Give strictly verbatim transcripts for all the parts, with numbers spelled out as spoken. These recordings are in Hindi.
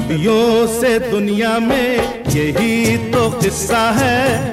सदियों से दुनिया में यही तो किस्सा है,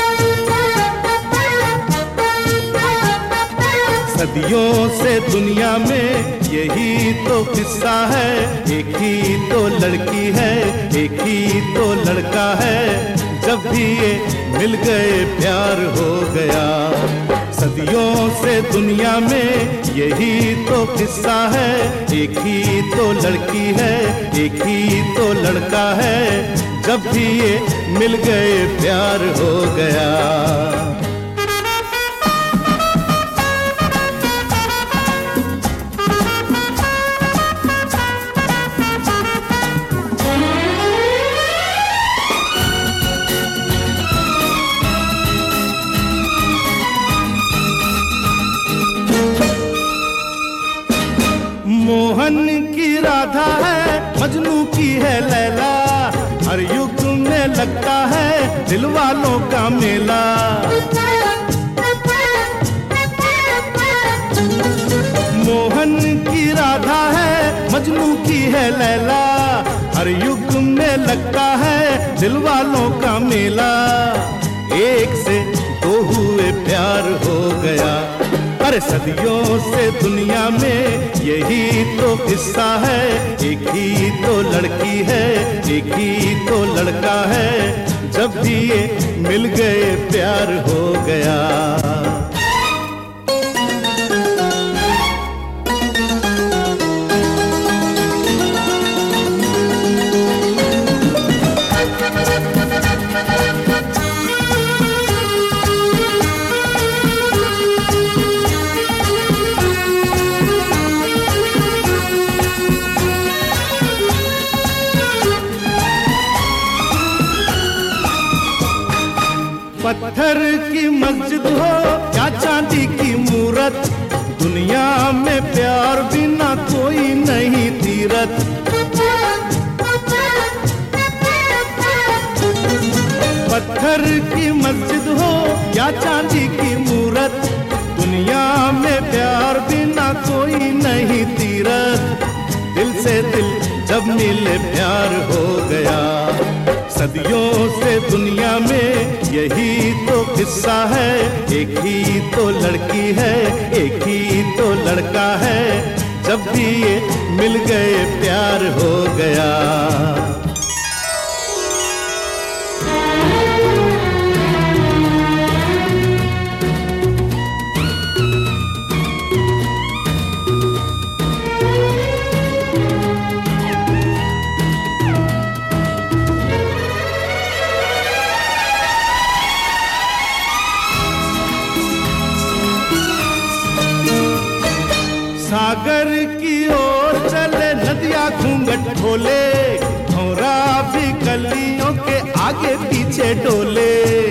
सदियों से दुनिया में यही तो किस्सा है। एक ही तो लड़की है, एक ही तो लड़का है, जब भी ये मिल गए प्यार हो गया। सदियों से दुनिया में यही तो किस्सा है, एक ही तो लड़की है, एक ही तो लड़का है, जब भी ये मिल गए प्यार हो गया। मोहन की राधा है, मजनू की है लैला, हर युग में लगता है दिल वालों का मेला। मोहन की राधा है, मजनू की है लैला, हर युग में लगता है दिल वालों का मेला। एक से दो हुए प्यार हो गया, अरे सदियों से दुनिया में यही तो किस्सा है। एक ही तो लड़की है, एक ही तो लड़का है, जब भी ये मिल गए प्यार हो गया। पत्थर की मस्जिद हो या चांदी की मूरत, दुनिया में प्यार बिना कोई नहीं तीरथ। पत्थर की मस्जिद हो या चांदी की मूरत, दुनिया में प्यार बिना कोई नहीं तीरथ। दिल से दिल जब मिले प्यार हो गया। सदियों से दुनिया में यही तो किस्सा है, एक ही तो लड़की है, एक ही तो लड़का है, जब भी ये मिल गए प्यार हो गया। सागर की ओर चले नदियाँ घूंघट खोले, भौरा भी कलियों के आगे पीछे डोले।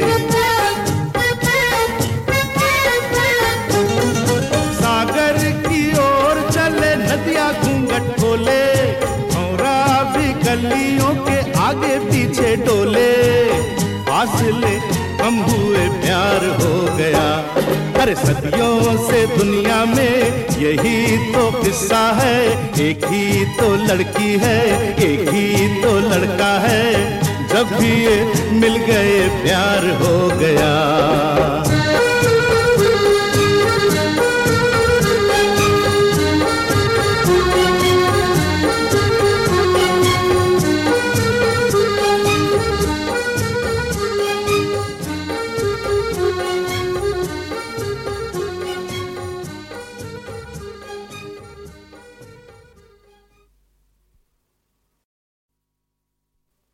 सागर की ओर चले नदियाँ घूंघट खोले, भौरा भी कलियों के आगे पीछे डोले। फासले कम हुए प्यार हो गया, अरे सदियों से दुनिया में यही तो किस्सा है। एक ही तो लड़की है, एक ही तो लड़का है, जब भी ये मिल गए प्यार हो गया।